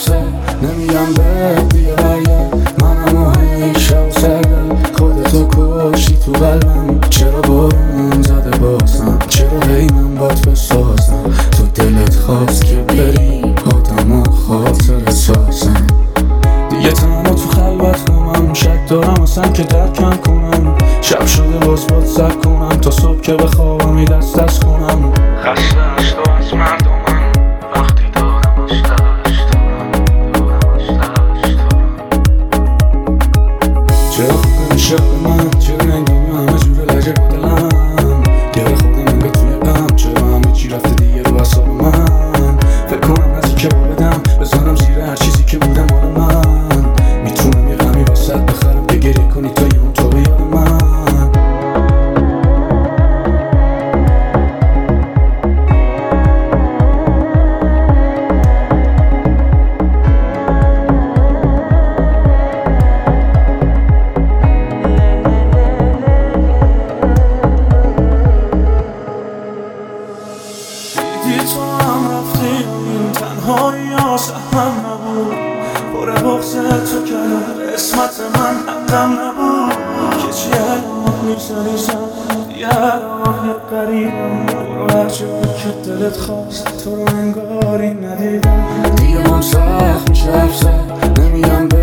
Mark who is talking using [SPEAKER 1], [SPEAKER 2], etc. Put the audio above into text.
[SPEAKER 1] زد نمیگم به دیگه برگرد منم و همیشه و سردم خودتو کشی تو قلبم چرا بارون زده بازم چرا هی من بات بسازم تو دلت خواست که بری آدم و خاطر سازم دیگه تنها تو خلوت کنم شک دارم اصلا که درکم کنم شب شده باز باد سر کنم تا صبح که بخوابم ای دست کنم خسته‌اش تو از مردمم وقتی دارم آستش چرا خوب نمیشه من چرا نگامی همه جور لجه با دلم گره خورده من به توی غم چرا همه چی رفته دیگه رو اعصاب من فکر کنم نزدیکه با بدم بزنم زیر هر چیزی که بوده مال من میتونم یه غمی واسط بخرم که گریه کنی تا یه اون تو به یاد من تو هم رفتی تنهایی آسهم نبود پر بغض تو کنار اسمت من حقم نبود که چی الان میزنی زن یه راه قریبم برو هرچه بود که دلت خواست تو رو انگاری ندیدم دیگه من سخت میشه حرف زد نمیگم